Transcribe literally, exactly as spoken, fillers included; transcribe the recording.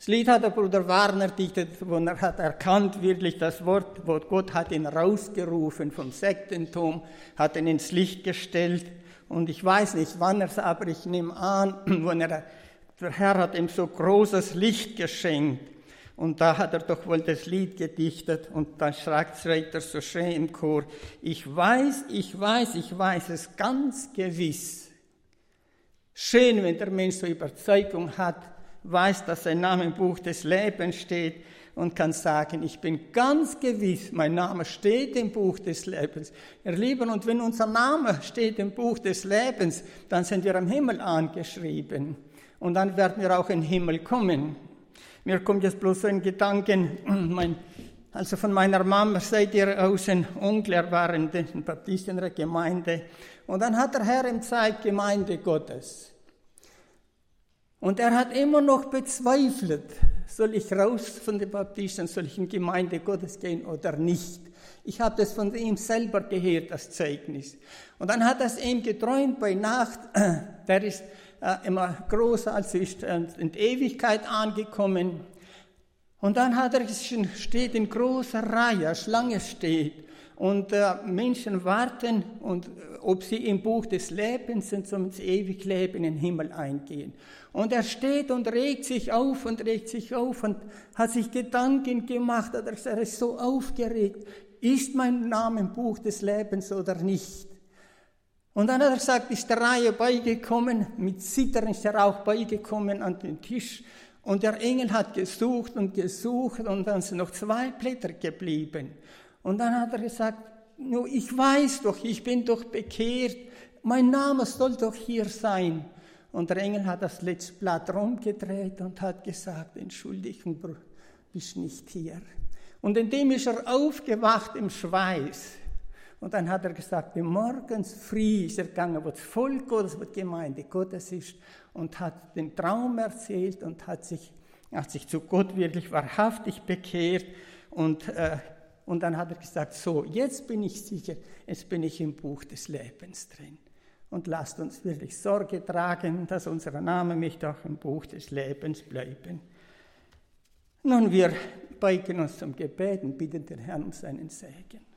Das Lied hat der Bruder Warner dichtet, wo er hat erkannt, wirklich das Wort, wo Gott hat ihn rausgerufen vom Sektentum, hat ihn ins Licht gestellt. Und ich weiß nicht, wann er es, aber ich nehme an, wo er, der Herr hat ihm so großes Licht geschenkt. Und da hat er doch wohl das Lied gedichtet. Und dann schreit er so schön im Chor, ich weiß, ich weiß, ich weiß es ganz gewiss. Schön, wenn der Mensch so Überzeugung hat, weiß, dass sein Name im Buch des Lebens steht und kann sagen, ich bin ganz gewiss, mein Name steht im Buch des Lebens. Ihr Lieben, und wenn unser Name steht im Buch des Lebens, dann sind wir am Himmel angeschrieben. Und dann werden wir auch in den Himmel kommen. Mir kommt jetzt bloß so ein Gedanken, mein, also von meiner Mama, seid ihr aus dem Onkel, war in der Baptisten Gemeinde. Und dann hat der Herr ihm gezeigt, Gemeinde Gottes. Und er hat immer noch bezweifelt, soll ich raus von den Baptisten, soll ich in die Gemeinde Gottes gehen oder nicht. Ich habe das von ihm selber gehört, das Zeugnis. Und dann hat er es ihm geträumt bei Nacht, der ist äh, immer größer, also ist äh, in die Ewigkeit angekommen. Und dann hat er steht in großer Reihe, eine Schlange steht. Und äh, Menschen warten, und, äh, ob sie im Buch des Lebens sind, so ins ewige Leben in den Himmel eingehen. Und er steht und regt sich auf und regt sich auf und hat sich Gedanken gemacht. Er ist so aufgeregt. Ist mein Name im Buch des Lebens oder nicht? Und dann hat er gesagt, ist der Reihe beigekommen, mit Zittern ist er auch beigekommen an den Tisch. Und der Engel hat gesucht und gesucht und dann sind noch zwei Blätter geblieben. Und dann hat er gesagt, no, ich weiß doch, ich bin doch bekehrt, mein Name soll doch hier sein. Und der Engel hat das letzte Blatt rumgedreht und hat gesagt, Entschuldigung, Bruder, bist nicht hier. Und indem ist er aufgewacht im Schweiß. Und dann hat er gesagt, morgens früh ist er gegangen, wo das Volk Gottes, wo die Gemeinde Gottes ist, und hat den Traum erzählt und hat sich, hat sich zu Gott wirklich wahrhaftig bekehrt. Und, äh, und dann hat er gesagt, so, jetzt bin ich sicher, jetzt bin ich im Buch des Lebens drin. Und lasst uns wirklich Sorge tragen, dass unser Name nicht auch im Buch des Lebens bleiben. Nun, wir beugen uns zum Gebet und bitten den Herrn um seinen Segen.